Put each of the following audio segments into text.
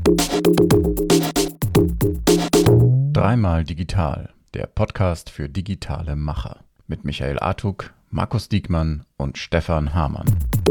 Dreimal digital, der Podcast für digitale Macher mit Michael Artuk, Markus Diekmann und Stefan Hamann.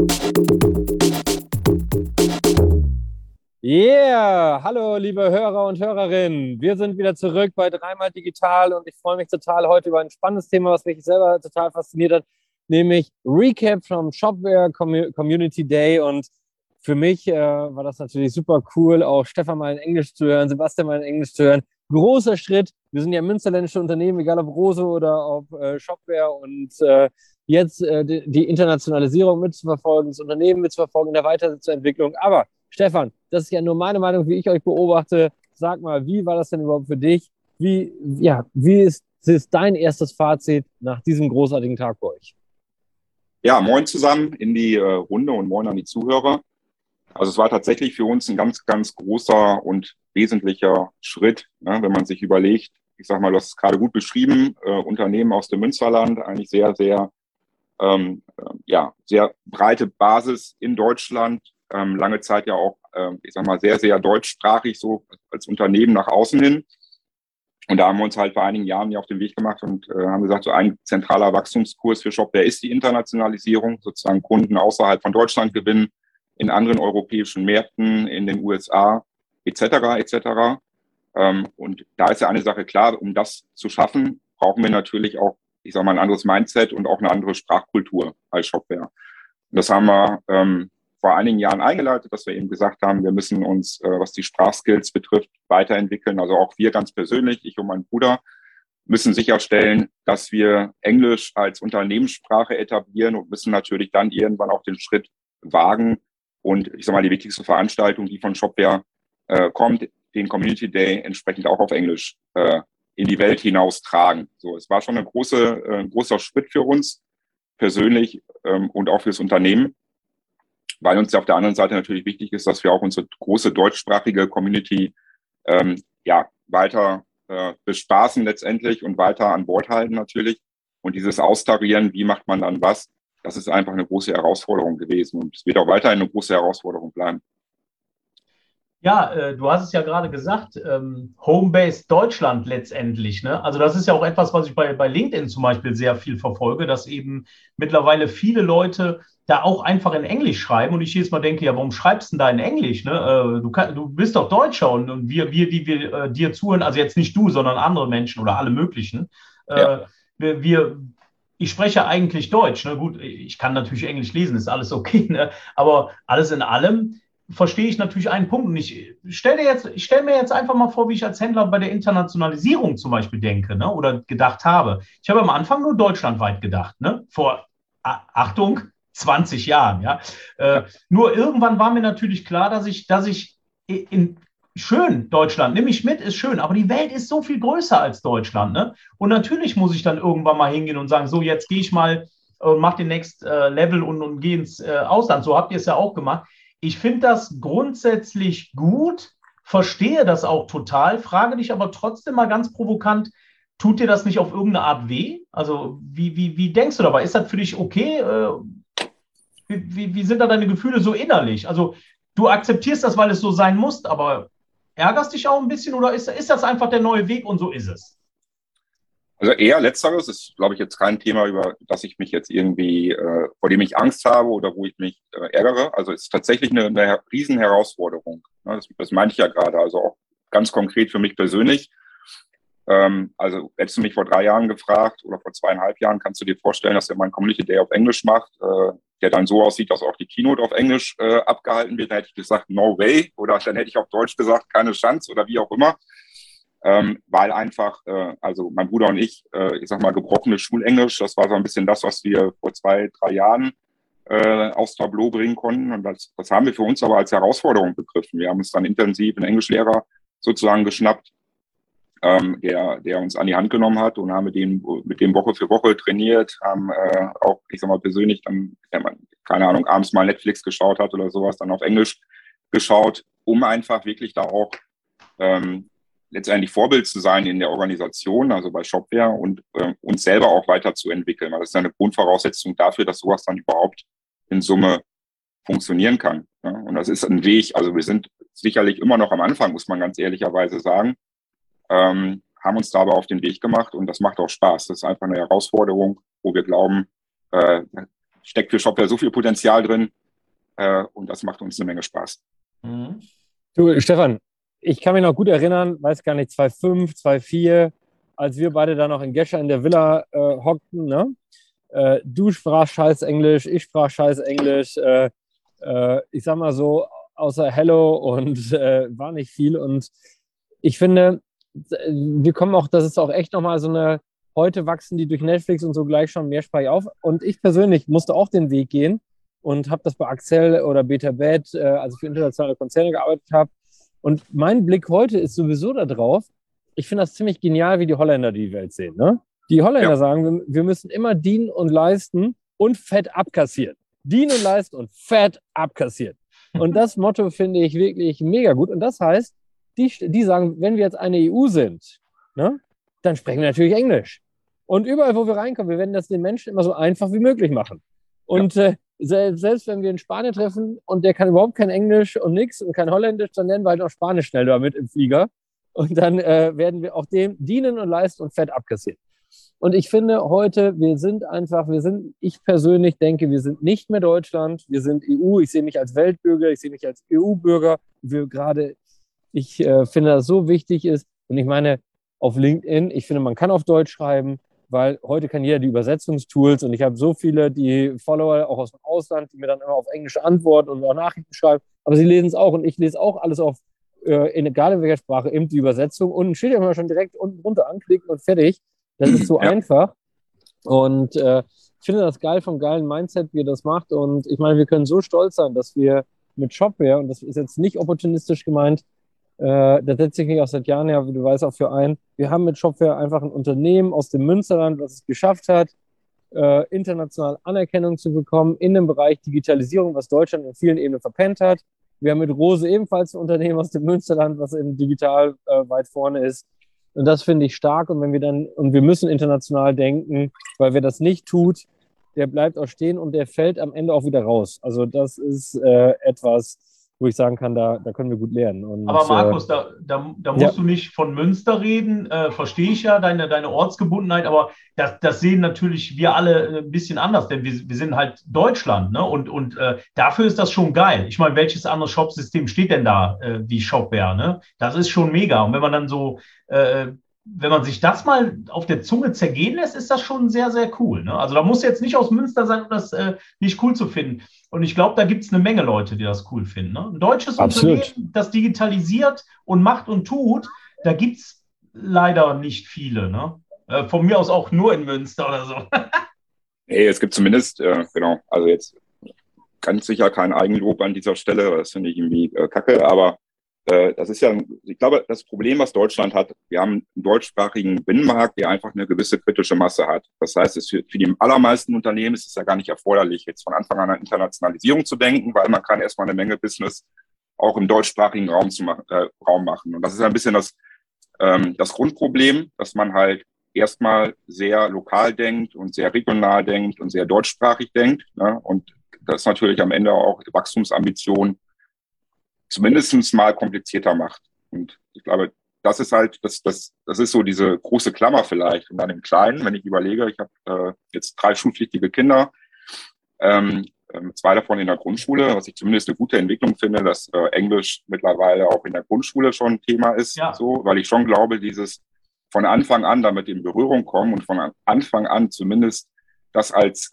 Yeah, hallo liebe Hörer und Hörerinnen. Wir sind wieder zurück bei Dreimal Digital und ich freue mich total heute über ein spannendes Thema, was mich selber total fasziniert hat, nämlich Recap vom Shopware Community Day. Und für mich war das natürlich super cool, auch Stefan mal in Englisch zu hören, Sebastian mal in Englisch zu hören. Großer Schritt. Wir sind ja münsterländische Unternehmen, egal ob Rose oder ob Shopware, und jetzt die Internationalisierung mitzuverfolgen, das Unternehmen mitzuverfolgen, in der Weiterentwicklung. Aber Stefan, das ist ja nur meine Meinung, wie ich euch beobachte. Sag mal, wie war das denn überhaupt für dich? Wie ist dein erstes Fazit nach diesem großartigen Tag bei euch? Ja, moin zusammen in die Runde und moin an die Zuhörer. Also es war tatsächlich für uns ein ganz, ganz großer und wesentlicher Schritt, ne, wenn man sich überlegt, ich sag mal, du hast es gerade gut beschrieben, Unternehmen aus dem Münsterland, eigentlich sehr, sehr, sehr breite Basis in Deutschland, lange Zeit ja auch, ich sag mal, sehr, sehr deutschsprachig so als Unternehmen nach außen hin. Und da haben wir uns halt vor einigen Jahren ja auf den Weg gemacht und haben gesagt, so ein zentraler Wachstumskurs für Shopware ist die Internationalisierung, sozusagen Kunden außerhalb von Deutschland gewinnen, in anderen europäischen Märkten, in den USA etc. etc. Und da ist ja eine Sache klar, um das zu schaffen, brauchen wir natürlich auch, ich sag mal, ein anderes Mindset und auch eine andere Sprachkultur als Shopware. Und das haben wir vor einigen Jahren eingeleitet, dass wir eben gesagt haben, wir müssen uns, was die Sprachskills betrifft, weiterentwickeln. Also auch wir ganz persönlich, ich und mein Bruder, müssen sicherstellen, dass wir Englisch als Unternehmenssprache etablieren und müssen natürlich dann irgendwann auch den Schritt wagen und, ich sag mal, die wichtigste Veranstaltung, die von Shopware kommt, den Community Day, entsprechend auch auf Englisch in die Welt hinaus tragen. So, es war schon ein großer Schritt für uns persönlich und auch fürs Unternehmen, weil uns ja auf der anderen Seite natürlich wichtig ist, dass wir auch unsere große deutschsprachige Community weiter bespaßen letztendlich und weiter an Bord halten natürlich. Und dieses Austarieren, wie macht man dann was, das ist einfach eine große Herausforderung gewesen und es wird auch weiterhin eine große Herausforderung bleiben. Ja, du hast es ja gerade gesagt, Homebase Deutschland letztendlich, ne? Also das ist ja auch etwas, was ich bei LinkedIn zum Beispiel sehr viel verfolge, dass eben mittlerweile viele Leute da auch einfach in Englisch schreiben und ich jedes Mal denke, ja, warum schreibst du denn da in Englisch? Ne? Du bist doch Deutscher und wir, die wir dir zuhören, also jetzt nicht du, sondern andere Menschen oder alle möglichen, ich spreche eigentlich Deutsch, ne? Gut, ich kann natürlich Englisch lesen, ist alles okay, ne? Aber alles in allem verstehe ich natürlich einen Punkt. Und ich stelle mir jetzt einfach mal vor, wie ich als Händler bei der Internationalisierung zum Beispiel denke, ne? Oder gedacht habe. Ich habe am Anfang nur deutschlandweit gedacht, ne? Vor, Achtung, 20 Jahren. Ja? Nur irgendwann war mir natürlich klar, dass ich schön, Deutschland, nimm mich mit, ist schön, aber die Welt ist so viel größer als Deutschland. Ne? Und natürlich muss ich dann irgendwann mal hingehen und sagen, so, jetzt gehe ich mal und mache den Next Level und gehe ins Ausland. So habt ihr es ja auch gemacht. Ich finde das grundsätzlich gut, verstehe das auch total, frage dich aber trotzdem mal ganz provokant, tut dir das nicht auf irgendeine Art weh? Also wie denkst du dabei? Ist das für dich okay? Wie sind da deine Gefühle so innerlich? Also du akzeptierst das, weil es so sein muss, aber ärgerst dich auch ein bisschen oder ist das einfach der neue Weg und so ist es? Also eher Letzteres ist, glaube ich, jetzt kein Thema, über das ich mich jetzt irgendwie, vor dem ich Angst habe oder wo ich mich ärgere. Also es ist tatsächlich eine Riesenherausforderung. Ne? Das meine ich ja gerade, also auch ganz konkret für mich persönlich. Also hättest du mich vor 3 Jahren gefragt oder vor 2,5 Jahren, kannst du dir vorstellen, dass er meinen Community Day auf Englisch macht, der dann so aussieht, dass auch die Keynote auf Englisch abgehalten wird. Dann hätte ich gesagt, no way. Oder dann hätte ich auf Deutsch gesagt, keine Chance oder wie auch immer. Weil einfach, also mein Bruder und ich sag mal, gebrochenes Schulenglisch, das war so ein bisschen das, was wir vor 2-3 Jahren aufs Tableau bringen konnten. Und das haben wir für uns aber als Herausforderung begriffen. Wir haben uns dann intensiv einen Englischlehrer sozusagen geschnappt, der uns an die Hand genommen hat und haben mit dem Woche für Woche trainiert, haben auch, ich sag mal, persönlich dann, wenn man, keine Ahnung, abends mal Netflix geschaut hat oder sowas, dann auf Englisch geschaut, um einfach wirklich da auch letztendlich Vorbild zu sein in der Organisation, also bei Shopware und uns selber auch weiterzuentwickeln, weil das ist eine Grundvoraussetzung dafür, dass sowas dann überhaupt in Summe funktionieren kann. Ja? Und das ist ein Weg, also wir sind sicherlich immer noch am Anfang, muss man ganz ehrlicherweise sagen, haben uns da aber auf den Weg gemacht und das macht auch Spaß. Das ist einfach eine Herausforderung, wo wir glauben, steckt für Shopware so viel Potenzial drin und das macht uns eine Menge Spaß. Mhm. Du, Stefan, ich kann mich noch gut erinnern, weiß gar nicht, 2005, 2004, als wir beide da noch in Gescher in der Villa hockten, ne? Du sprachst scheiß Englisch, ich sprach scheiß Englisch. Ich sag mal so, außer Hello und war nicht viel. Und ich finde, wir kommen auch, das ist auch echt nochmal so eine, heute wachsen die durch Netflix und so gleich schon mehrsprachig auf. Und ich persönlich musste auch den Weg gehen und habe das bei Accel oder Betabet, also für internationale Konzerne gearbeitet habe. Und mein Blick heute ist sowieso da drauf. Ich finde das ziemlich genial, wie die Holländer die Welt sehen, ne? Die Holländer sagen, wir müssen immer dienen und leisten und fett abkassieren. Dienen und leisten und fett abkassieren. Und das Motto finde ich wirklich mega gut. Und das heißt, die sagen, wenn wir jetzt eine EU sind, ne, dann sprechen wir natürlich Englisch. Und überall, wo wir reinkommen, wir werden das den Menschen immer so einfach wie möglich machen. Und selbst wenn wir einen Spanier treffen und der kann überhaupt kein Englisch und nichts und kein Holländisch, dann nennen wir halt auch Spanisch schnell damit im Flieger. Und dann werden wir auch dem dienen und leisten und fett abkassieren. Und ich finde heute, ich persönlich denke, wir sind nicht mehr Deutschland, wir sind EU, ich sehe mich als Weltbürger, ich sehe mich als EU-Bürger. Ich finde, dass so wichtig ist. Und ich meine, auf LinkedIn, ich finde, man kann auf Deutsch schreiben, weil heute kann jeder die Übersetzungstools und ich habe so viele, die Follower auch aus dem Ausland, die mir dann immer auf Englisch antworten und auch Nachrichten schreiben, aber sie lesen es auch und ich lese auch alles auf, egal in welcher Sprache, eben die Übersetzung und ein Schild immer schon direkt unten runter anklicken und fertig. Das ist so einfach und ich finde das geil vom geilen Mindset, wie ihr das macht und ich meine, wir können so stolz sein, dass wir mit Shopware, und das ist jetzt nicht opportunistisch gemeint, da setze ich mich auch seit Jahren ja, wie du weißt, auch für ein. Wir haben mit Shopware einfach ein Unternehmen aus dem Münsterland, was es geschafft hat, international Anerkennung zu bekommen in dem Bereich Digitalisierung, was Deutschland in vielen Ebenen verpennt hat. Wir haben mit Rose ebenfalls ein Unternehmen aus dem Münsterland, was eben digital weit vorne ist. Und das finde ich stark. Und wir müssen international denken, weil wer das nicht tut, der bleibt auch stehen und der fällt am Ende auch wieder raus. Also das ist etwas, wo ich sagen kann, da können wir gut lernen. Und, aber Markus, da musst du nicht von Münster reden, verstehe ich ja, deine Ortsgebundenheit, aber das sehen natürlich wir alle ein bisschen anders, denn wir sind halt Deutschland, ne? Und dafür ist das schon geil. Ich meine, welches andere Shopsystem steht denn da wie Shopware, ne? Das ist schon mega. Und wenn man dann so, wenn man sich das mal auf der Zunge zergehen lässt, ist das schon sehr, sehr cool, ne? Also da muss jetzt nicht aus Münster sein, um das nicht cool zu finden. Und ich glaube, da gibt es eine Menge Leute, die das cool finden, ne? Ein deutsches Unternehmen, das digitalisiert und macht und tut, da gibt es leider nicht viele, ne? Von mir aus auch nur in Münster oder so. Hey, es gibt zumindest, genau, also jetzt ganz sicher kein Eigenlob an dieser Stelle, das finde ich irgendwie kacke, aber das ist ja, ich glaube, das Problem, was Deutschland hat, wir haben einen deutschsprachigen Binnenmarkt, der einfach eine gewisse kritische Masse hat. Das heißt, für die allermeisten Unternehmen ist es ja gar nicht erforderlich, jetzt von Anfang an an Internationalisierung zu denken, weil man kann erstmal eine Menge Business auch im deutschsprachigen Raum machen. Und das ist ein bisschen das Grundproblem, dass man halt erstmal sehr lokal denkt und sehr regional denkt und sehr deutschsprachig denkt, ne? Und das ist natürlich am Ende auch die Wachstumsambition zumindest mal komplizierter macht. Und ich glaube, das ist halt, das ist so diese große Klammer vielleicht. Und dann im Kleinen, wenn ich überlege, ich habe jetzt 3 schulpflichtige Kinder, 2 davon in der Grundschule, was ich zumindest eine gute Entwicklung finde, dass Englisch mittlerweile auch in der Grundschule schon ein Thema ist, ja. So, weil ich schon glaube, dieses von Anfang an damit in Berührung kommen und von Anfang an zumindest das als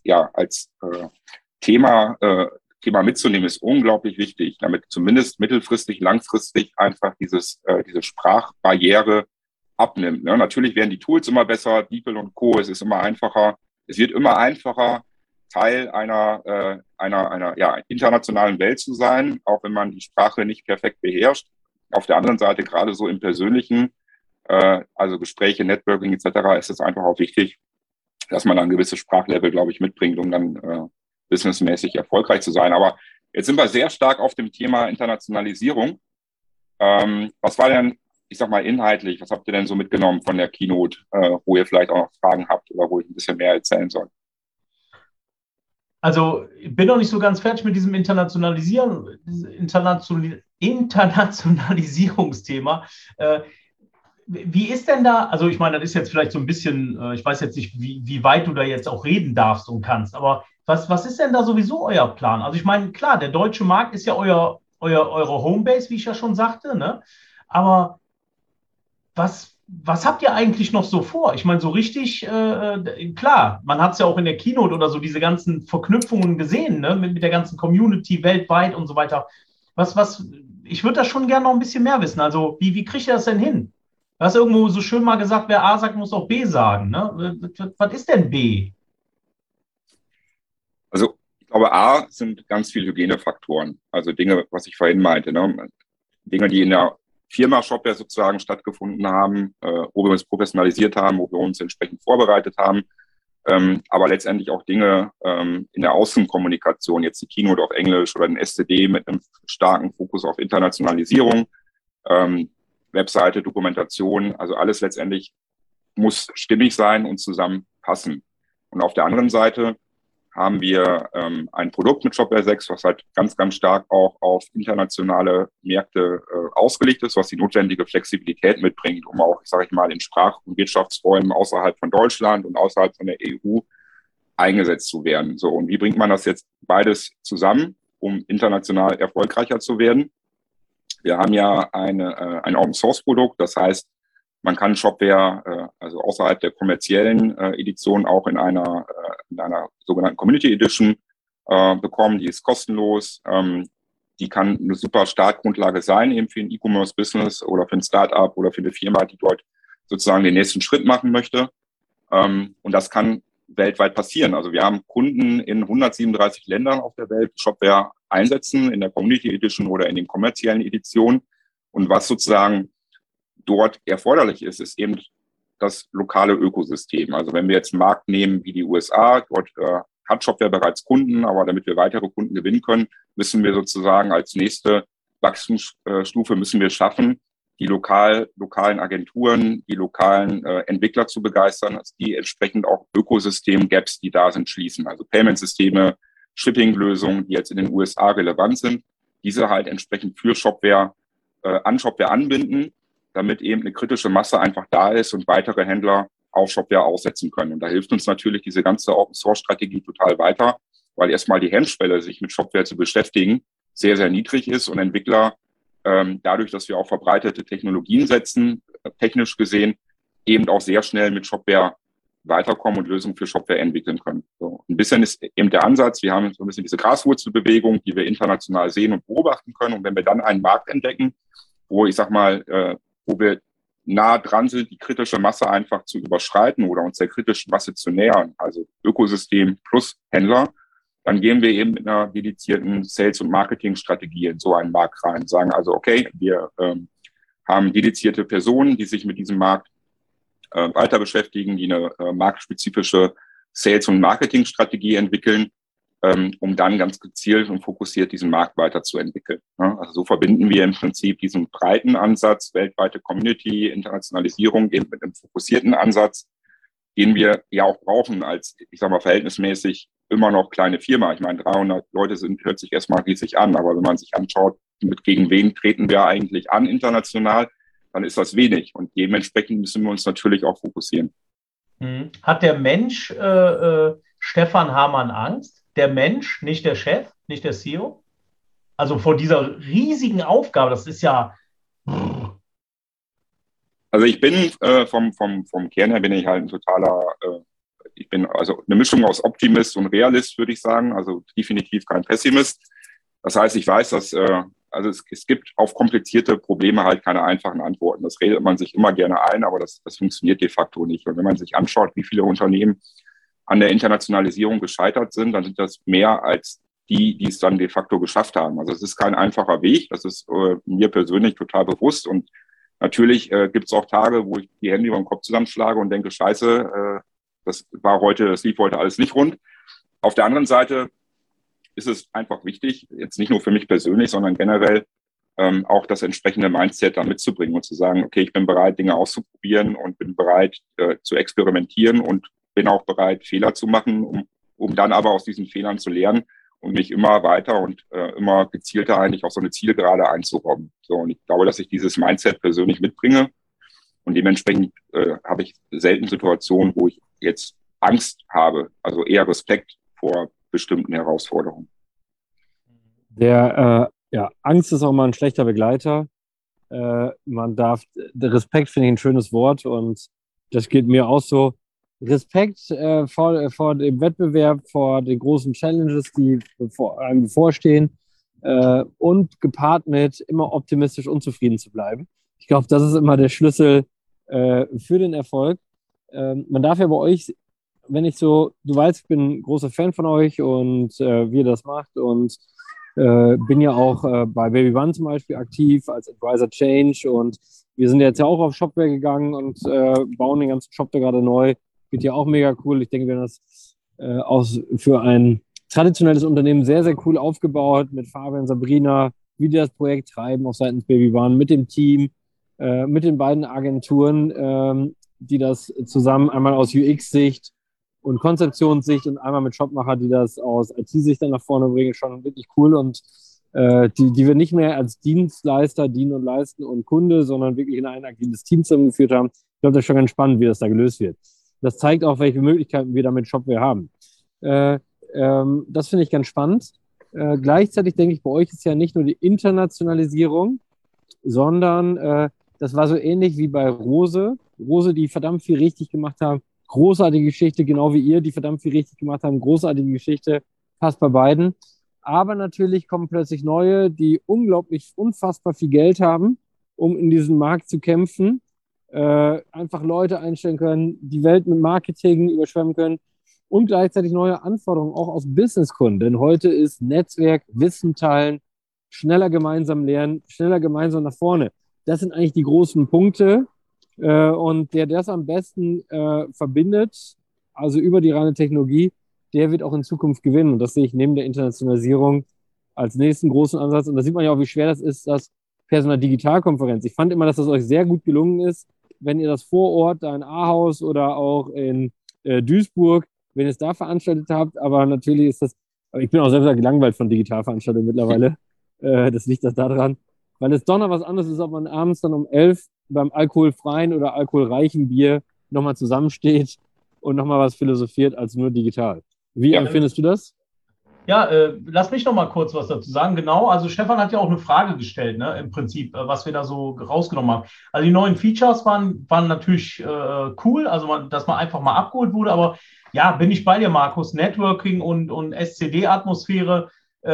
Thema mitzunehmen, ist unglaublich wichtig, damit zumindest mittelfristig, langfristig einfach diese Sprachbarriere abnimmt. Ne? Natürlich werden die Tools immer besser, DeepL und Co., es ist immer einfacher. Es wird immer einfacher, Teil einer internationalen Welt zu sein, auch wenn man die Sprache nicht perfekt beherrscht. Auf der anderen Seite, gerade so im Persönlichen, also Gespräche, Networking etc., ist es einfach auch wichtig, dass man ein gewisses Sprachlevel, glaube ich, mitbringt, um dann businessmäßig erfolgreich zu sein. Aber jetzt sind wir sehr stark auf dem Thema Internationalisierung. Was war denn, ich sag mal, inhaltlich, was habt ihr denn so mitgenommen von der Keynote, wo ihr vielleicht auch noch Fragen habt oder wo ich ein bisschen mehr erzählen soll? Also ich bin noch nicht so ganz fertig mit diesem Internationalisieren. Internationalisierungsthema. Wie ist denn da, also ich meine, das ist jetzt vielleicht so ein bisschen, ich weiß jetzt nicht, wie weit du da jetzt auch reden darfst und kannst, aber was ist denn da sowieso euer Plan? Also ich meine, klar, der deutsche Markt ist ja eure Homebase, wie ich ja schon sagte, ne? Aber was habt ihr eigentlich noch so vor? Ich meine, so richtig, klar, man hat es ja auch in der Keynote oder so, diese ganzen Verknüpfungen gesehen, ne? Mit der ganzen Community weltweit und so weiter. Ich würde da schon gerne noch ein bisschen mehr wissen. Also, wie kriegt ihr das denn hin? Du hast irgendwo so schön mal gesagt, wer A sagt, muss auch B sagen. Ne? Was ist denn B? Also ich glaube, A sind ganz viele Hygienefaktoren. Also Dinge, was ich vorhin meinte, ne? Dinge, die in der Firma Shopware sozusagen stattgefunden haben, wo wir uns professionalisiert haben, wo wir uns entsprechend vorbereitet haben. Aber letztendlich auch Dinge in der Außenkommunikation, jetzt die Keynote auf Englisch oder den STD mit einem starken Fokus auf Internationalisierung, Webseite, Dokumentation, also alles letztendlich muss stimmig sein und zusammenpassen. Und auf der anderen Seite haben wir ein Produkt mit Shopware 6, was halt ganz, ganz stark auch auf internationale Märkte ausgelegt ist, was die notwendige Flexibilität mitbringt, um auch, sage ich mal, in Sprach- und Wirtschaftsräumen außerhalb von Deutschland und außerhalb von der EU eingesetzt zu werden. So, und wie bringt man das jetzt beides zusammen, um international erfolgreicher zu werden? Wir haben ja ein Open-Source-Produkt, das heißt, man kann Shopware, also außerhalb der kommerziellen Edition, auch in einer sogenannten Community Edition bekommen. Die ist kostenlos. Die kann eine super Startgrundlage sein, eben für ein E-Commerce-Business oder für ein Startup oder für eine Firma, die dort sozusagen den nächsten Schritt machen möchte. Und das kann weltweit passieren. Also wir haben Kunden in 137 Ländern auf der Welt, die Shopware einsetzen, in der Community Edition oder in den kommerziellen Editionen. Und was sozusagen dort erforderlich ist, ist eben das lokale Ökosystem. Also wenn wir jetzt einen Markt nehmen wie die USA, dort hat Shopware bereits Kunden, aber damit wir weitere Kunden gewinnen können, müssen wir sozusagen als nächste Wachstumsstufe müssen wir schaffen, die lokalen Agenturen, die lokalen Entwickler zu begeistern, dass die entsprechend auch Ökosystem-Gaps, die da sind, schließen. Also Payment-Systeme, Shipping-Lösungen, die jetzt in den USA relevant sind, diese halt entsprechend für Shopware an Shopware anbinden, damit eben eine kritische Masse einfach da ist und weitere Händler auf Shopware aussetzen können. Und da hilft uns natürlich diese ganze Open-Source-Strategie total weiter, weil erstmal die Hemmschwelle, sich mit Shopware zu beschäftigen, sehr, sehr niedrig ist und Entwickler dadurch, dass wir auf verbreitete Technologien setzen, technisch gesehen, eben auch sehr schnell mit Shopware weiterkommen und Lösungen für Shopware entwickeln können. So, ein bisschen ist eben der Ansatz, wir haben so ein bisschen diese Graswurzelbewegung, die wir international sehen und beobachten können. Und wenn wir dann einen Markt entdecken, wo ich sag mal, wo wir nah dran sind, die kritische Masse einfach zu überschreiten oder uns der kritischen Masse zu nähern, also Ökosystem plus Händler, dann gehen wir eben mit einer dedizierten Sales- und Marketingstrategie in so einen Markt rein, sagen also, okay, wir haben dedizierte Personen, die sich mit diesem Markt weiter beschäftigen, die eine marktspezifische Sales- und Marketingstrategie entwickeln, um dann ganz gezielt und fokussiert diesen Markt weiterzuentwickeln. Ja, also so verbinden wir im Prinzip diesen breiten Ansatz, weltweite Community, Internationalisierung eben mit einem fokussierten Ansatz, den wir ja auch brauchen als, ich sag mal, verhältnismäßig immer noch kleine Firma. Ich meine, 300 Leute hört sich erstmal riesig an, aber wenn man sich anschaut, gegen wen treten wir eigentlich an international, dann ist das wenig. Und dementsprechend müssen wir uns natürlich auch fokussieren. Hat der Mensch Stefan Hamann Angst? Der Mensch, nicht der Chef, nicht der CEO? Also vor dieser riesigen Aufgabe, das ist ja... Also ich bin vom Kern her bin ich halt ein totaler, ich bin also eine Mischung aus Optimist und Realist, würde ich sagen, also definitiv kein Pessimist. Das heißt, ich weiß, dass also es gibt auf komplizierte Probleme halt keine einfachen Antworten. Das redet man sich immer gerne ein, aber das funktioniert de facto nicht. Und wenn man sich anschaut, wie viele Unternehmen an der Internationalisierung gescheitert sind, dann sind das mehr als die es dann de facto geschafft haben. Also es ist kein einfacher Weg, das ist mir persönlich total bewusst. Und natürlich gibt es auch Tage, wo ich die Hände über den Kopf zusammenschlage und denke, scheiße, das lief heute alles nicht rund. Auf der anderen Seite ist es einfach wichtig, jetzt nicht nur für mich persönlich, sondern generell auch das entsprechende Mindset da mitzubringen und zu sagen, okay, ich bin bereit, Dinge auszuprobieren und bin bereit zu experimentieren und bin auch bereit, Fehler zu machen, um dann aber aus diesen Fehlern zu lernen und mich immer weiter und immer gezielter eigentlich auf so eine Zielgerade einzukommen. So, und ich glaube, dass ich dieses Mindset persönlich mitbringe und dementsprechend habe ich selten Situationen, wo ich jetzt Angst habe, also eher Respekt vor bestimmten Herausforderungen. Angst ist auch mal ein schlechter Begleiter. Der Respekt finde ich ein schönes Wort und das geht mir auch so. Respekt vor dem Wettbewerb, vor den großen Challenges, die einem bevorstehen und gepaart mit immer optimistisch und zufrieden zu bleiben. Ich glaube, das ist immer der Schlüssel für den Erfolg. Man darf ja bei euch, du weißt, ich bin ein großer Fan von euch und wie ihr das macht und bin ja auch bei Baby One zum Beispiel aktiv als Advisor Change und wir sind jetzt ja auch auf Shopware gegangen und bauen den ganzen Shop da gerade neu. Wird ja auch mega cool. Ich denke, wir haben das für ein traditionelles Unternehmen sehr, sehr cool aufgebaut mit Fabian, Sabrina, wie die das Projekt treiben auf Seiten des Baby One, mit dem Team, mit den beiden Agenturen, die das zusammen einmal aus UX-Sicht und Konzeptionssicht und einmal mit Shopmacher, die das aus IT-Sicht dann nach vorne bringen, schon wirklich cool und die wir nicht mehr als Dienstleister dienen und leisten und Kunde, sondern wirklich in ein agiles Team zusammengeführt haben. Ich glaube, das ist schon ganz spannend, wie das da gelöst wird. Das zeigt auch, welche Möglichkeiten wir da mit Shopware haben. Das finde ich ganz spannend. Gleichzeitig denke ich, bei euch ist ja nicht nur die Internationalisierung, sondern das war so ähnlich wie bei Rose. Rose, die verdammt viel richtig gemacht haben. Großartige Geschichte, genau wie ihr, die verdammt viel richtig gemacht haben. Großartige Geschichte, passt bei beiden. Aber natürlich kommen plötzlich neue, die unfassbar viel Geld haben, um in diesem Markt zu kämpfen. Einfach Leute einstellen können, die Welt mit Marketing überschwemmen können und gleichzeitig neue Anforderungen auch aus Businesskunden. Denn heute ist Netzwerk, Wissen teilen, schneller gemeinsam lernen, schneller gemeinsam nach vorne. Das sind eigentlich die großen Punkte. Und der das am besten verbindet, also über die reine Technologie, der wird auch in Zukunft gewinnen. Und das sehe ich neben der Internationalisierung als nächsten großen Ansatz. Und da sieht man ja auch, wie schwer das ist, das Personal Digitalkonferenz. Ich fand immer, dass das euch sehr gut gelungen ist, wenn ihr das vor Ort, da in Ahaus oder auch in Duisburg, wenn ihr es da veranstaltet habt. Aber natürlich ist das, ich bin auch selber gelangweilt von Digitalveranstaltungen mittlerweile. Das liegt daran, weil es doch noch was anderes ist, ob man abends dann um 11 beim alkoholfreien oder alkoholreichen Bier nochmal zusammensteht und nochmal was philosophiert als nur digital. Wie empfindest du das? Ja, lass mich noch mal kurz was dazu sagen. Genau, also Stefan hat ja auch eine Frage gestellt, ne, im Prinzip, was wir da so rausgenommen haben. Also die neuen Features waren natürlich cool, also dass man einfach mal abgeholt wurde, aber ja, bin ich bei dir, Markus, Networking und SCD-Atmosphäre,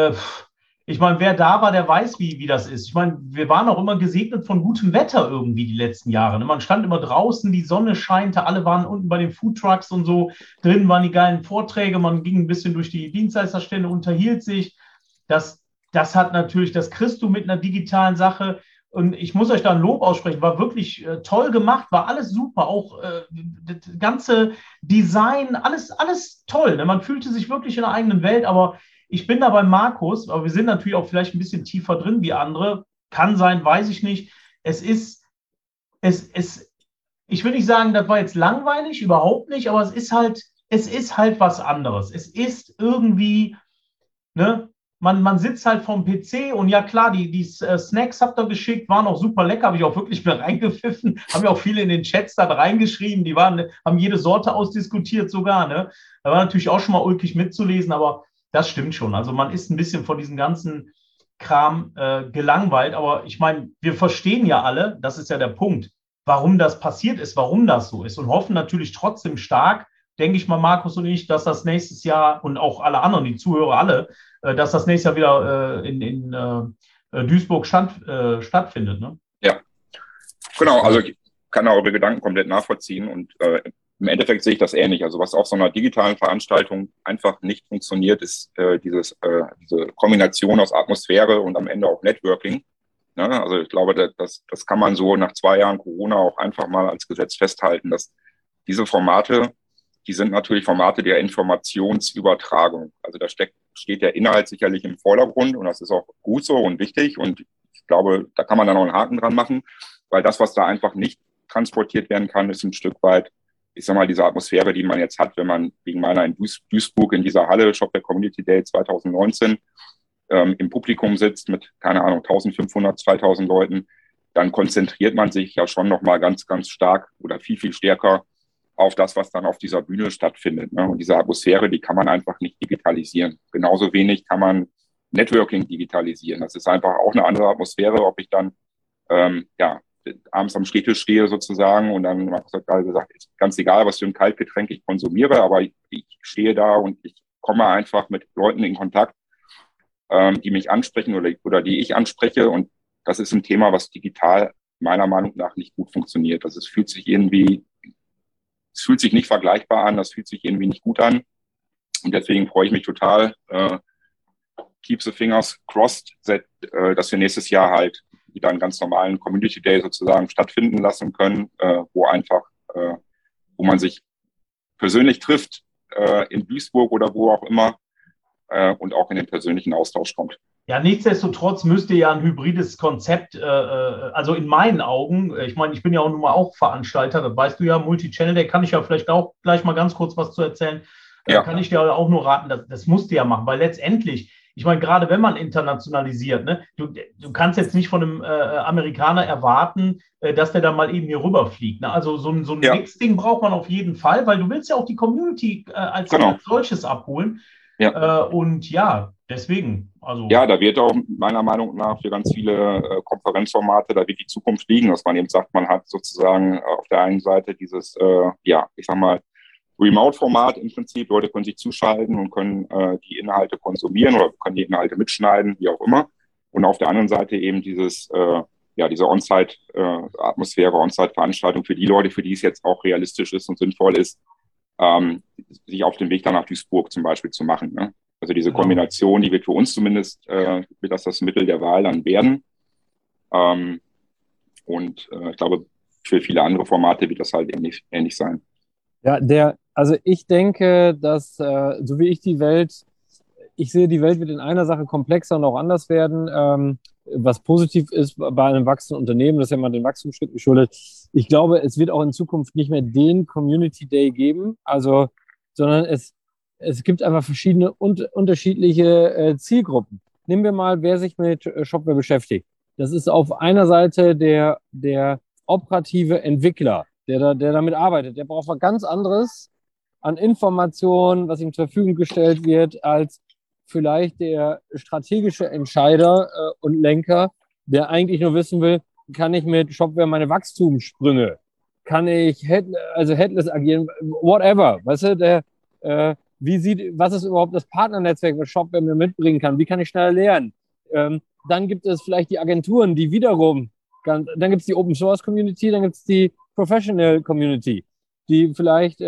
ich meine, wer da war, der weiß, wie das ist. Ich meine, wir waren auch immer gesegnet von gutem Wetter irgendwie die letzten Jahre. Ne? Man stand immer draußen, die Sonne scheinte, alle waren unten bei den Foodtrucks und so. Drinnen waren die geilen Vorträge, man ging ein bisschen durch die Dienstleisterstände, unterhielt sich. Das hat natürlich, das kriegst du mit einer digitalen Sache. Und ich muss euch da ein Lob aussprechen, war wirklich toll gemacht, war alles super, auch das ganze Design, alles toll. Ne? Man fühlte sich wirklich in der eigenen Welt, aber ich bin da bei Markus, aber wir sind natürlich auch vielleicht ein bisschen tiefer drin wie andere. Kann sein, weiß ich nicht. Ich will nicht sagen, das war jetzt langweilig, überhaupt nicht, aber es ist halt was anderes. Es ist irgendwie, ne, man sitzt halt vom PC und ja klar, die Snacks habt ihr geschickt, waren auch super lecker, habe ich auch wirklich mit reingepfiffen, haben ja auch viele in den Chats dann reingeschrieben, haben jede Sorte ausdiskutiert sogar, ne. Da war natürlich auch schon mal ulkig mitzulesen, aber das stimmt schon. Also man ist ein bisschen von diesem ganzen Kram gelangweilt. Aber ich meine, wir verstehen ja alle, das ist ja der Punkt, warum das passiert ist, warum das so ist. Und hoffen natürlich trotzdem stark, denke ich mal, Markus und ich, dass das nächstes Jahr und auch alle anderen, die Zuhörer alle, dass das nächstes Jahr wieder in Duisburg stattfindet. Ne? Ja, genau. Also ich kann eure Gedanken komplett nachvollziehen und im Endeffekt sehe ich das ähnlich. Also was auf so einer digitalen Veranstaltung einfach nicht funktioniert, ist diese Kombination aus Atmosphäre und am Ende auch Networking. Ne? Also ich glaube, das kann man so nach 2 Jahren Corona auch einfach mal als Gesetz festhalten, dass diese Formate, die sind natürlich Formate der Informationsübertragung. Also da steht der Inhalt sicherlich im Vordergrund und das ist auch gut so und wichtig. Und ich glaube, da kann man dann auch einen Haken dran machen, weil das, was da einfach nicht transportiert werden kann, ist ein Stück weit ich sag mal, diese Atmosphäre, die man jetzt hat, wenn man wegen meiner in Duisburg in dieser Halle Shopware Community Day 2019 im Publikum sitzt mit, keine Ahnung, 1500, 2000 Leuten, dann konzentriert man sich ja schon nochmal ganz, ganz stark oder viel, viel stärker auf das, was dann auf dieser Bühne stattfindet. Ne? Und diese Atmosphäre, die kann man einfach nicht digitalisieren. Genauso wenig kann man Networking digitalisieren. Das ist einfach auch eine andere Atmosphäre, ob ich dann abends am Stehtisch stehe sozusagen und dann, Markus hat gerade gesagt, ist ganz egal, was für ein Kaltgetränk ich konsumiere, aber ich stehe da und ich komme einfach mit Leuten in Kontakt, die mich ansprechen oder die ich anspreche, und das ist ein Thema, was digital meiner Meinung nach nicht gut funktioniert. Es fühlt sich nicht vergleichbar an, das fühlt sich irgendwie nicht gut an, und deswegen freue ich mich total, keep the fingers crossed, dass wir nächstes Jahr halt wieder einen ganz normalen Community Day sozusagen stattfinden lassen können, wo man sich persönlich trifft, in Duisburg oder wo auch immer, und auch in den persönlichen Austausch kommt. Ja, nichtsdestotrotz müsste ja ein hybrides Konzept, also in meinen Augen, ich meine, ich bin ja auch nun mal auch Veranstalter, das weißt du ja, Multi-Channel, da kann ich ja vielleicht auch gleich mal ganz kurz was zu erzählen, kann ich dir auch nur raten, das musst du ja machen, weil letztendlich, ich meine, gerade wenn man internationalisiert, ne, du kannst jetzt nicht von einem Amerikaner erwarten, dass der dann mal eben hier rüberfliegt. Ne? Also so ein Mix-Ding braucht man auf jeden Fall, weil du willst ja auch die Community als solches abholen. Ja. Und ja, deswegen. Also. Ja, da wird auch meiner Meinung nach für ganz viele Konferenzformate, da wird die Zukunft liegen, dass man eben sagt, man hat sozusagen auf der einen Seite dieses, ich sag mal, Remote-Format im Prinzip. Leute können sich zuschalten und können die Inhalte konsumieren oder können die Inhalte mitschneiden, wie auch immer. Und auf der anderen Seite eben diese On-Site-Atmosphäre, On-Site-Veranstaltung für die Leute, für die es jetzt auch realistisch ist und sinnvoll ist, sich auf den Weg dann nach Duisburg zum Beispiel zu machen. Ne? Also diese Kombination, die wird für uns zumindest, wird das Mittel der Wahl dann werden. Ich glaube, für viele andere Formate wird das halt ähnlich sein. Ja, also ich denke, dass, so wie ich sehe, die Welt wird in einer Sache komplexer und auch anders werden, was positiv ist bei einem wachsenden Unternehmen, das ist ja mal den Wachstumsschritt geschuldet. Ich glaube, es wird auch in Zukunft nicht mehr den Community Day geben, sondern es gibt einfach verschiedene unterschiedliche Zielgruppen. Nehmen wir mal, wer sich mit Shopware beschäftigt. Das ist auf einer Seite der operative Entwickler, der damit arbeitet. Der braucht was ganz anderes an Informationen, was ihm zur Verfügung gestellt wird, als vielleicht der strategische Entscheider und Lenker, der eigentlich nur wissen will, kann ich mit Shopware meine Wachstumssprünge, kann ich headless agieren, whatever, weißt du, was ist überhaupt das Partnernetzwerk, was Shopware mir mitbringen kann, wie kann ich schneller lernen? Dann gibt es vielleicht die Agenturen, die wiederum, dann gibt es die Open Source Community, dann gibt es die Professional Community, die vielleicht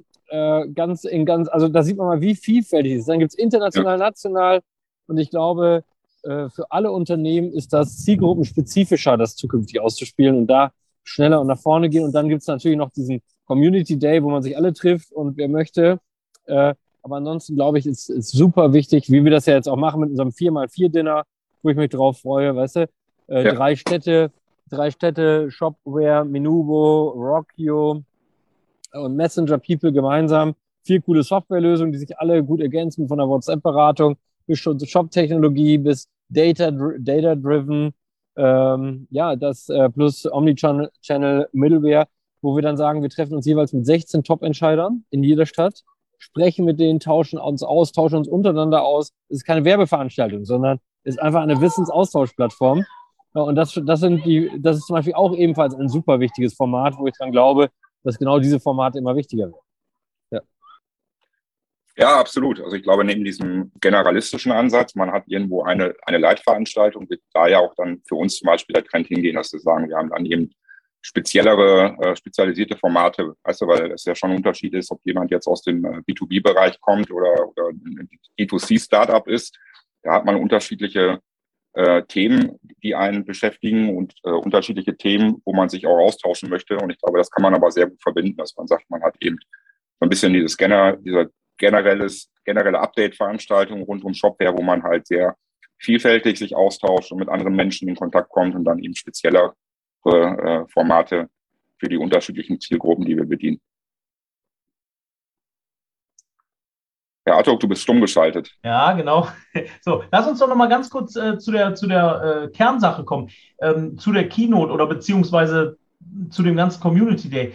also da sieht man mal, wie vielfältig es ist. Dann gibt es international, national, und ich glaube, für alle Unternehmen ist das zielgruppenspezifischer, das zukünftig auszuspielen und da schneller und nach vorne gehen. Und dann gibt es natürlich noch diesen Community Day, wo man sich alle trifft und wer möchte. Aber ansonsten glaube ich, ist super wichtig, wie wir das ja jetzt auch machen mit unserem 4x4-Dinner, wo ich mich drauf freue, weißt du, 3 Städte, Shopware, Menuvo, Rockio und Messenger People gemeinsam. 4 coole Softwarelösungen, die sich alle gut ergänzen, von der WhatsApp-Beratung bis Shop-Technologie bis Data-Driven, plus Omnichannel Middleware, wo wir dann sagen, wir treffen uns jeweils mit 16 Top-Entscheidern in jeder Stadt, sprechen mit denen, tauschen uns untereinander aus. Es ist keine Werbeveranstaltung, sondern ist einfach eine Wissensaustauschplattform. Und das ist zum Beispiel auch ebenfalls ein super wichtiges Format, wo ich dann glaube, dass genau diese Formate immer wichtiger werden. Ja, absolut. Also ich glaube, neben diesem generalistischen Ansatz, man hat irgendwo eine Leitveranstaltung, wird da ja auch dann für uns zum Beispiel der Trend hingehen, dass wir sagen, wir haben dann eben spezialisierte Formate, weißt du, weil es ja schon ein Unterschied ist, ob jemand jetzt aus dem B2B-Bereich kommt oder ein D2C-Startup ist. Da hat man unterschiedliche Themen, die einen beschäftigen und unterschiedliche Themen, wo man sich auch austauschen möchte. Und ich glaube, das kann man aber sehr gut verbinden, dass man sagt, man hat eben so ein bisschen diese generelle Update-Veranstaltung rund um Shopware, wo man halt sehr vielfältig sich austauscht und mit anderen Menschen in Kontakt kommt und dann eben speziellere Formate für die unterschiedlichen Zielgruppen, die wir bedienen. Herr Artuk, du bist stumm geschaltet. Ja, genau. So, lass uns doch noch mal ganz kurz zu der Kernsache kommen, zu der Keynote oder beziehungsweise zu dem ganzen Community Day.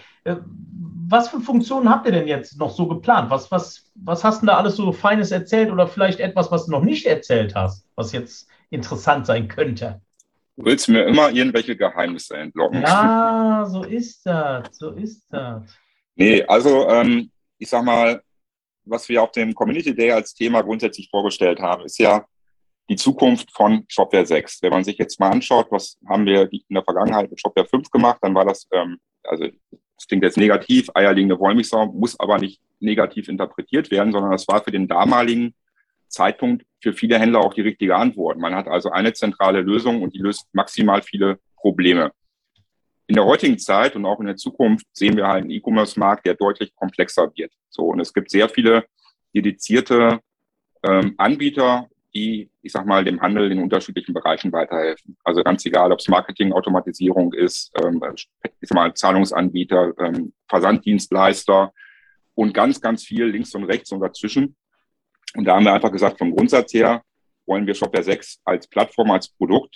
Was für Funktionen habt ihr denn jetzt noch so geplant? Was hast du da alles so Feines erzählt oder vielleicht etwas, was du noch nicht erzählt hast, was jetzt interessant sein könnte? Du willst mir immer irgendwelche Geheimnisse entlocken. Ja, so ist das, so ist das. Nee, also ich sag mal, was wir auf dem Community Day als Thema grundsätzlich vorgestellt haben, ist ja die Zukunft von Shopware 6. Wenn man sich jetzt mal anschaut, was haben wir in der Vergangenheit mit Shopware 5 gemacht, dann war das, also das klingt jetzt negativ, eierlegende Wollmilchsau, muss aber nicht negativ interpretiert werden, sondern das war für den damaligen Zeitpunkt für viele Händler auch die richtige Antwort. Man hat also eine zentrale Lösung und die löst maximal viele Probleme. In der heutigen Zeit und auch in der Zukunft sehen wir halt einen E-Commerce-Markt, der deutlich komplexer wird. So, und es gibt sehr viele dedizierte Anbieter, die, ich sag mal, dem Handel in unterschiedlichen Bereichen weiterhelfen. Also ganz egal, ob es Marketing, Automatisierung ist, ich sag mal, Zahlungsanbieter, Versanddienstleister und ganz, ganz viel links und rechts und dazwischen. Und da haben wir einfach gesagt, vom Grundsatz her wollen wir Shopware 6 als Plattform, als Produkt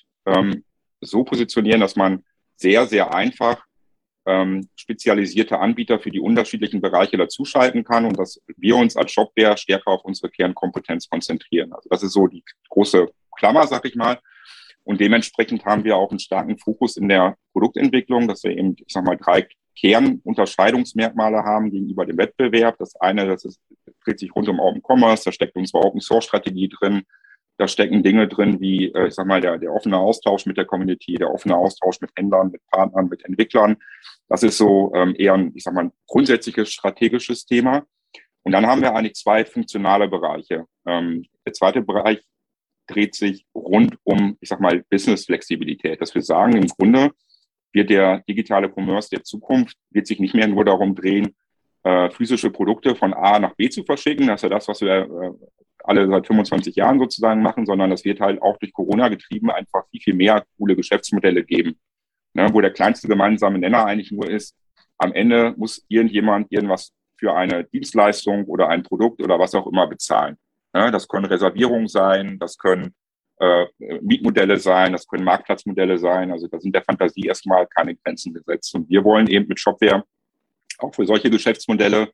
so positionieren, dass man sehr, sehr einfach spezialisierte Anbieter für die unterschiedlichen Bereiche dazuschalten kann und dass wir uns als Shopware stärker auf unsere Kernkompetenz konzentrieren. Also das ist so die große Klammer, sag ich mal. Und dementsprechend haben wir auch einen starken Fokus in der Produktentwicklung, dass wir eben, ich sag mal, 3 Kernunterscheidungsmerkmale haben gegenüber dem Wettbewerb. Das eine, das dreht sich rund um Open Commerce, da steckt unsere Open Source Strategie drin. Da stecken Dinge drin wie, ich sag mal, der offene Austausch mit der Community, der offene Austausch mit Händlern, mit Partnern, mit Entwicklern. Das ist so eher ein, ich sag mal, ein grundsätzliches strategisches Thema. Und dann haben wir eigentlich 2 funktionale Bereiche. Der zweite Bereich dreht sich rund um, ich sag mal, Business-Flexibilität. Dass wir sagen, im Grunde wird der digitale Commerce der Zukunft, wird sich nicht mehr nur darum drehen, physische Produkte von A nach B zu verschicken. Das ist ja das, was wir alle seit 25 Jahren sozusagen machen, sondern das wird halt auch durch Corona getrieben einfach viel, viel mehr coole Geschäftsmodelle geben, ne, wo der kleinste gemeinsame Nenner eigentlich nur ist, am Ende muss irgendjemand irgendwas für eine Dienstleistung oder ein Produkt oder was auch immer bezahlen. Ne, das können Reservierungen sein, das können Mietmodelle sein, das können Marktplatzmodelle sein. Also da sind der Fantasie erstmal keine Grenzen gesetzt. Und wir wollen eben mit Shopware auch für solche Geschäftsmodelle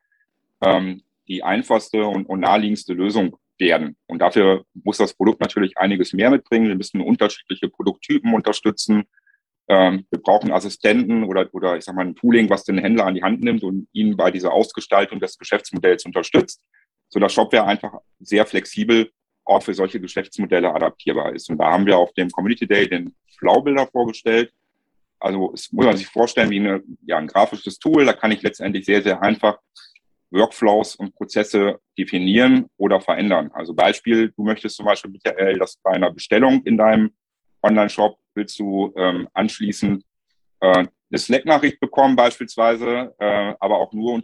die einfachste und naheliegendste Lösung werden. Und dafür muss das Produkt natürlich einiges mehr mitbringen. Wir müssen unterschiedliche Produkttypen unterstützen. Wir brauchen Assistenten oder ich sag mal ein Tooling, was den Händler an die Hand nimmt und ihn bei dieser Ausgestaltung des Geschäftsmodells unterstützt, sodass Shopware einfach sehr flexibel auch für solche Geschäftsmodelle adaptierbar ist. Und da haben wir auf dem Community Day den Flowbuilder vorgestellt. Also es muss man sich vorstellen wie ein grafisches Tool. Da kann ich letztendlich sehr, sehr einfach Workflows und Prozesse definieren oder verändern. Also Beispiel, du möchtest zum Beispiel, Michael, dass bei einer Bestellung in deinem Online-Shop willst du anschließend eine Slack-Nachricht bekommen beispielsweise, aber auch nur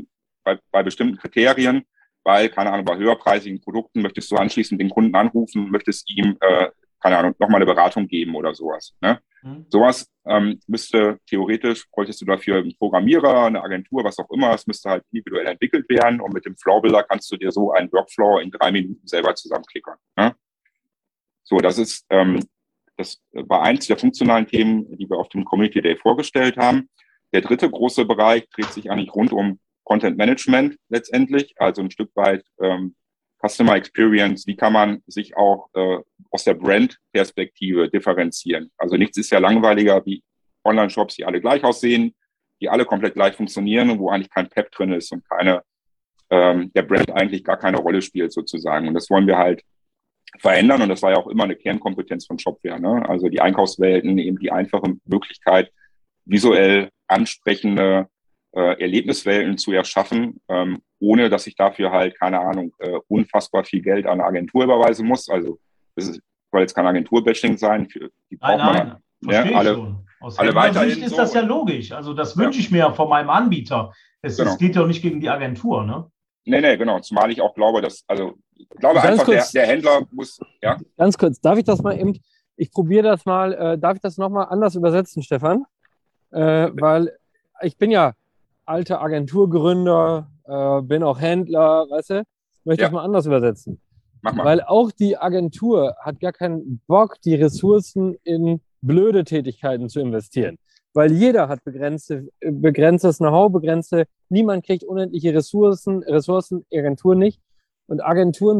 bei bestimmten Kriterien, weil, keine Ahnung, bei höherpreisigen Produkten möchtest du anschließend den Kunden anrufen, möchtest ihm, keine Ahnung, nochmal eine Beratung geben oder sowas. Ne? Sowas bräuchtest du dafür einen Programmierer, eine Agentur, was auch immer. Es müsste halt individuell entwickelt werden und mit dem Flowbuilder kannst du dir so einen Workflow in 3 Minuten selber zusammenklickern. Ne? So, das war eins der funktionalen Themen, die wir auf dem Community Day vorgestellt haben. Der dritte große Bereich dreht sich eigentlich rund um Content Management letztendlich, also ein Stück weit Customer Experience. Wie kann man sich auch aus der Brand-Perspektive differenzieren? Also nichts ist ja langweiliger wie Online-Shops, die alle gleich aussehen, die alle komplett gleich funktionieren und wo eigentlich kein Pep drin ist und der Brand eigentlich gar keine Rolle spielt sozusagen. Und das wollen wir halt verändern und das war ja auch immer eine Kernkompetenz von Shopware. Ne? Also die Einkaufswelten, eben die einfache Möglichkeit, visuell ansprechende Erlebniswelten zu erschaffen, ohne dass ich dafür halt, keine Ahnung, unfassbar viel Geld an eine Agentur überweisen muss. Also das soll jetzt kein Agentur-Bashing sein. Die braucht Nein, verstehe ich alle, schon. Aus alle weiterhin Sicht ist das ja logisch. Also das wünsche ich mir ja von meinem Anbieter. Es geht ja nicht gegen die Agentur, ne? Nee, genau. Zumal ich auch glaube, der Händler muss, ja. Ganz kurz, darf ich das mal eben, ich probiere das mal, darf ich das nochmal anders übersetzen, Stefan? Weil ich bin ja alter Agenturgründer, bin auch Händler, weißt du? möchte ich mal anders übersetzen. Mach mal. Weil auch die Agentur hat gar keinen Bock, die Ressourcen in blöde Tätigkeiten zu investieren. Weil jeder hat begrenztes Know-how, niemand kriegt unendliche Ressourcen, Agenturen nicht. Und Agenturen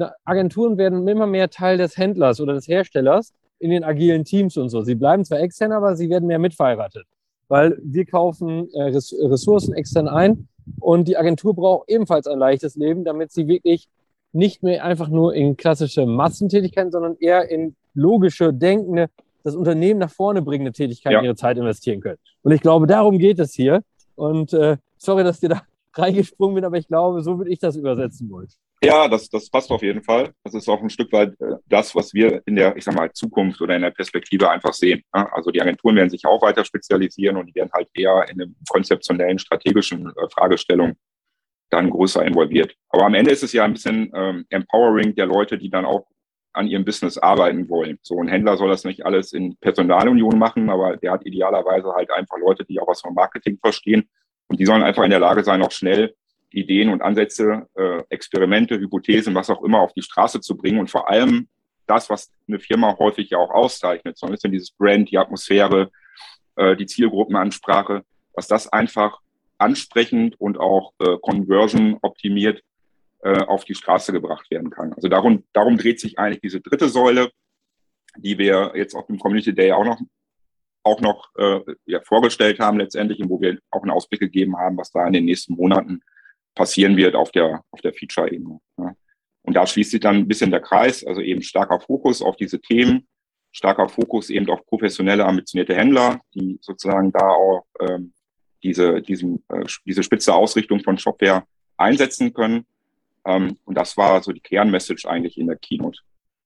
werden immer mehr Teil des Händlers oder des Herstellers in den agilen Teams und so. Sie bleiben zwar extern, aber sie werden mehr mitverheiratet. Weil wir kaufen Ressourcen extern ein und die Agentur braucht ebenfalls ein leichtes Leben, damit sie wirklich nicht mehr einfach nur in klassische Massentätigkeiten, sondern eher in logische, denkende, das Unternehmen nach vorne bringende Tätigkeiten ihre Zeit investieren können. Und ich glaube, darum geht es hier. Und sorry, dass ich da reingesprungen bin, aber ich glaube, so würde ich das übersetzen wollen. Ja, das passt auf jeden Fall. Das ist auch ein Stück weit das, was wir in der, Zukunft oder in der Perspektive einfach sehen. Also die Agenturen werden sich auch weiter spezialisieren und die werden halt eher in einem konzeptionellen, strategischen Fragestellung dann größer involviert. Aber am Ende ist es ja ein bisschen Empowering der Leute, die dann auch an ihrem Business arbeiten wollen. So ein Händler soll das nicht alles in Personalunion machen, aber der hat idealerweise halt einfach Leute, die auch was vom Marketing verstehen. Und die sollen einfach in der Lage sein, auch schnell Ideen und Ansätze, Experimente, Hypothesen, was auch immer auf die Straße zu bringen. Und vor allem das, was eine Firma häufig ja auch auszeichnet, so ein bisschen dieses Brand, die Atmosphäre, die Zielgruppenansprache, dass das einfach ansprechend und auch Conversion optimiert auf die Straße gebracht werden kann. Also darum dreht sich eigentlich diese dritte Säule, die wir jetzt auf dem Community Day auch noch vorgestellt haben letztendlich und wo wir auch einen Ausblick gegeben haben, was da in den nächsten Monaten passieren wird auf der Feature-Ebene. Ja. Und da schließt sich dann ein bisschen der Kreis, also eben starker Fokus auf diese Themen, starker Fokus eben auf professionelle, ambitionierte Händler, die sozusagen da auch diese spitze Ausrichtung von Shopware einsetzen können. Und das war so die Kernmessage eigentlich in der Keynote.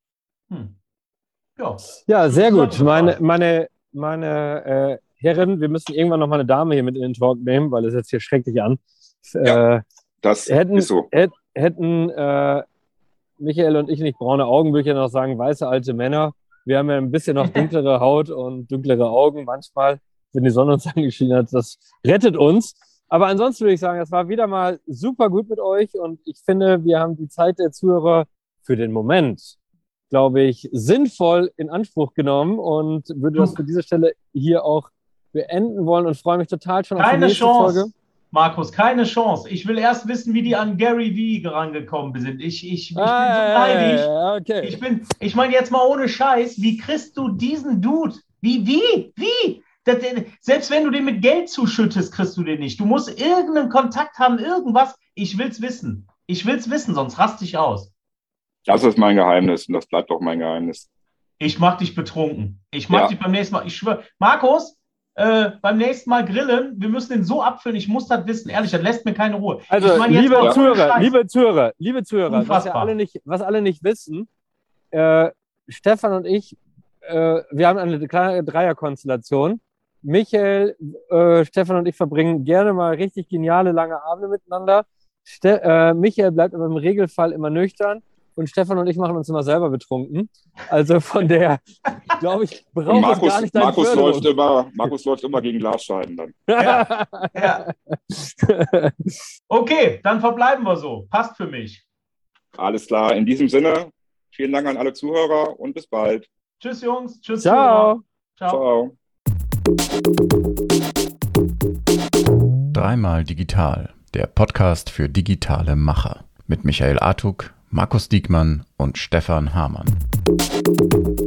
Ja, sehr gut. Meine Herren, wir müssen irgendwann noch mal eine Dame hier mit in den Talk nehmen, weil es jetzt hier schrecklich an. Das ist so. Hätten Michael und ich nicht braune Augen, würde ich ja noch sagen, weiße alte Männer. Wir haben ja ein bisschen noch dunklere Haut und dunklere Augen manchmal, wenn die Sonne uns angeschienen hat. Das rettet uns. Aber ansonsten würde ich sagen, es war wieder mal super gut mit euch und ich finde, wir haben die Zeit der Zuhörer für den Moment, glaube ich, sinnvoll in Anspruch genommen und würde das für diese Stelle hier auch beenden wollen und freue mich total schon auf die nächste Folge. Markus, keine Chance. Ich will erst wissen, wie die an Gary Vee rangekommen sind. Ich bin so neidisch. Okay. Ich meine jetzt mal ohne Scheiß, wie kriegst du diesen Dude? Wie? Selbst wenn du den mit Geld zuschüttest, kriegst du den nicht. Du musst irgendeinen Kontakt haben, irgendwas. Ich will's wissen, sonst raste ich aus. Das ist mein Geheimnis und das bleibt auch mein Geheimnis. Ich mach dich betrunken. Ich mach dich beim nächsten Mal. Ich schwöre. Markus, beim nächsten Mal grillen, wir müssen den so abfüllen, ich muss das wissen. Ehrlich, das lässt mir keine Ruhe. Also, liebe Zuhörer, was alle nicht wissen, Stefan und ich, wir haben eine kleine Dreierkonstellation. Michael, Stefan und ich verbringen gerne mal richtig geniale, lange Abende miteinander. Michael bleibt aber im Regelfall immer nüchtern und Stefan und ich machen uns immer selber betrunken. Also von der, glaube ich, braucht es gar nicht deine Förderung. Markus läuft immer gegen Glasscheiben dann. Ja. Okay, dann verbleiben wir so. Passt für mich. Alles klar. In diesem Sinne, vielen Dank an alle Zuhörer und bis bald. Tschüss, Jungs. Tschüss. Ciao. Ciao. Dreimal digital, der Podcast für digitale Macher mit Michael Artuk, Markus Diekmann und Stefan Hamann.